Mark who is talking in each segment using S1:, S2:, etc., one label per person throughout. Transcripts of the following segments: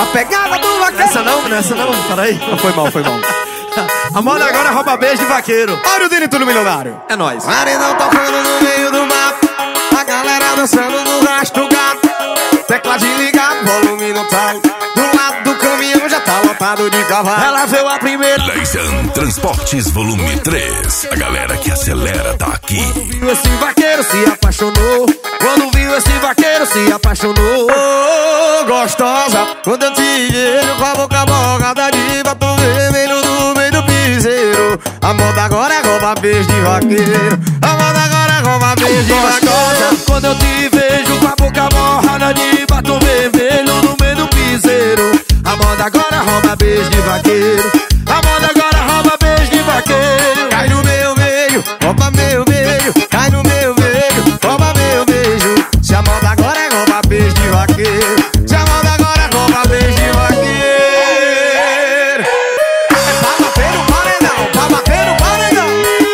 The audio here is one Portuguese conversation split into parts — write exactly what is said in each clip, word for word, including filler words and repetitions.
S1: pegada do vaqueiro.
S2: Nessa não, nessa não, peraí.
S1: Foi mal, foi mal.
S2: A moda agora é rouba beijo de vaqueiro.
S1: Olha o Dini Tudo Milionário.
S2: É nóis.
S1: Paredão tocando no meio do mato, a galera dançando no rastro do gato. Tecladinho ligado, volume no talo. Do lado do caminhão já tá lotado de cavalo. Ela veio a primeira.
S3: Laysan Transportes Volume três. A galera que acelera tá aqui.
S1: Quando viu esse vaqueiro se apaixonou. Quando viu esse vaqueiro se apaixonou. Oh, gostosa, quando eu te vejo com a boca borrada de batom vermelho no meio do piseiro. A moda agora é rouba beijo de vaqueiro. A moda agora é rouba beijo de vaqueiro. Quando eu te vejo com a boca borrada de batom vermelho no meio do piseiro. A moda agora rouba beijo de vaqueiro. A moda agora rouba beijo de vaqueiro. Cai no meu meio, rouba meu beijo. Cai no meu meio, rouba meu beijo. Se a moda agora é rouba beijo de vaqueiro. Se a moda agora é rouba beijo de vaqueiro. É pra bater no paredão, pra bater no paredão.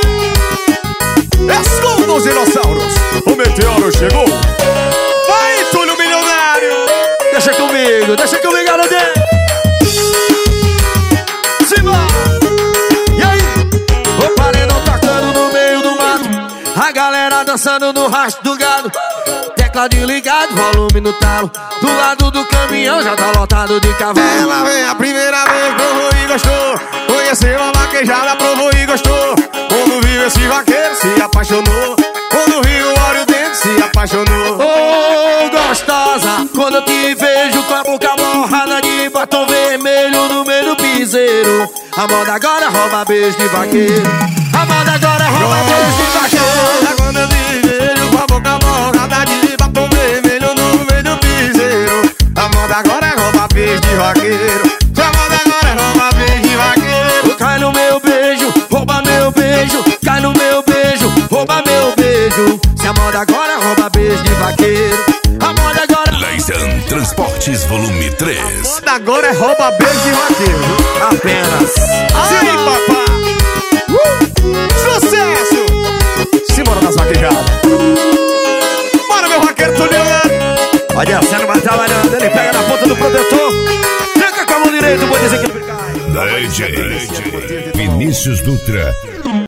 S1: Escuta os dinossauros, o meteoro chegou. Vai, Túlio Milionário. Deixa comigo, deixa comigo, garotinho. A galera dançando no rastro do gado. Tecladinho ligado, volume no talo. Do lado do caminhão já tá lotado de cavalo. Ela veio a primeira vez, provou e gostou. Conheceu a vaquejada, provou e gostou. Quando viu esse vaqueiro, se apaixonou. Quando viu o óleo dentro, se apaixonou. Oh, gostosa, quando eu te vejo com a boca borrada de batom vermelho no meio do piseiro. A moda agora rouba beijo de vaqueiro. A moda agora rouba beijo de vaqueiro. Quando eu te vejo com a boca borrada de batom vermelho no meio do piseiro. A moda agora é rouba beijo de vaqueiro. A moda agora é rouba beijo de vaqueiro. Cai no meu beijo, rouba meu beijo. Cai no meu beijo, rouba meu beijo. Se a moda agora é rouba beijo de vaqueiro. A moda agora...
S3: Laysan Transportes Volume três.
S1: A moda agora é rouba beijo de vaqueiro. Apenas. Sim, papai. Sucesso! Simbora das vaquejadas. Bora, meu vaqueiro Tuliano.
S2: Olha, você não vai trabalhando, ele pega na ponta do protetor. Fica com a mão direita, vou dizer que ele cai.
S3: D J Vinícius Dutra.